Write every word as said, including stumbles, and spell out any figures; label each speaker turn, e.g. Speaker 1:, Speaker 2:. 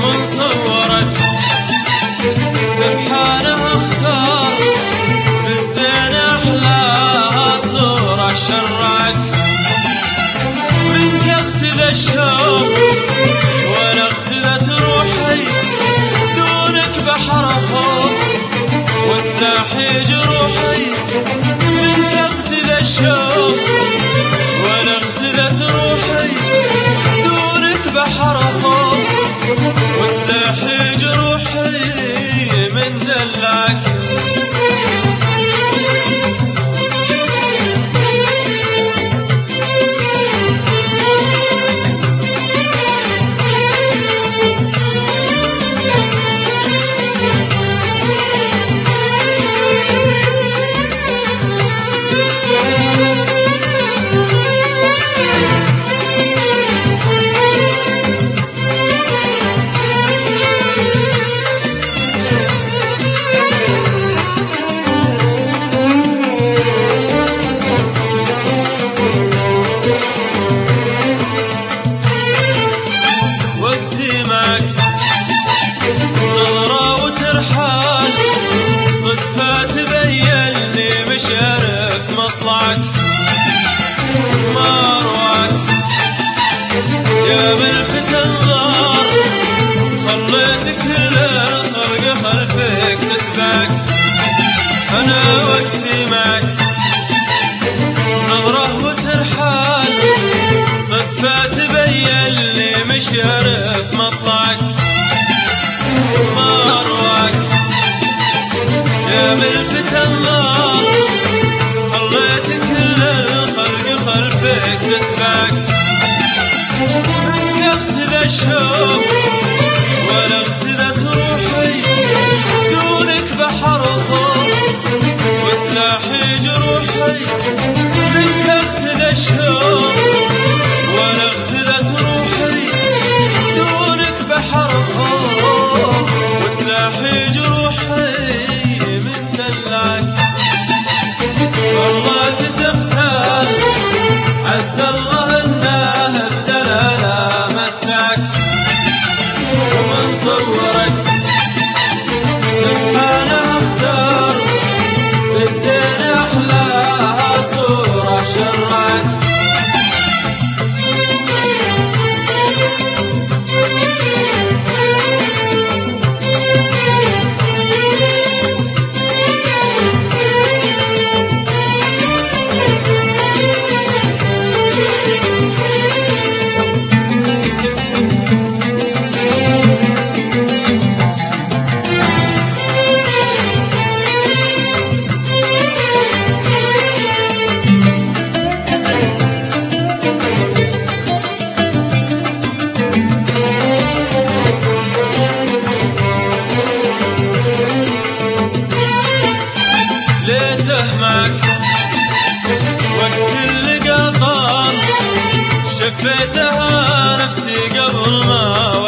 Speaker 1: ومن صورك سبحانه اختار بالزين احلاها صورة شرعك. منك اغتذى الشوق وانا اغتذت روحي دونك بحر خوف وسلاحي جروحي. منك اغتذى الشوق وانا اغتذت روحي دونك بحر خوف وسلاحي جروحي من دلعك. نظرة وترحال صدفة تبيني مشارف مطلعك مروعك. يا ملفت النظر خليت كل الخلق خلفك تتبعك. أنا وقتي معك نظرة وترحال صدفة تبيني مشارف مطلعك مروعك. يا ملفت النار خليت كل الخلق خلفك تتبعك. منك اغتذى الشوق ولا اغتذت روحي دونك بحر خوف وسلاحي جروحي. منك اغتذى الشوق ولا اغتذت روحي دونك بحر خوف وسلاحي جروحي من دلعك. والله تختار عز الله انه بدلاله متعك ومن صورك سبحانه اختار بالزين احلاها صورة شرعك. ليته معك وقت اللقا طال شفيتها نفسي قبل ما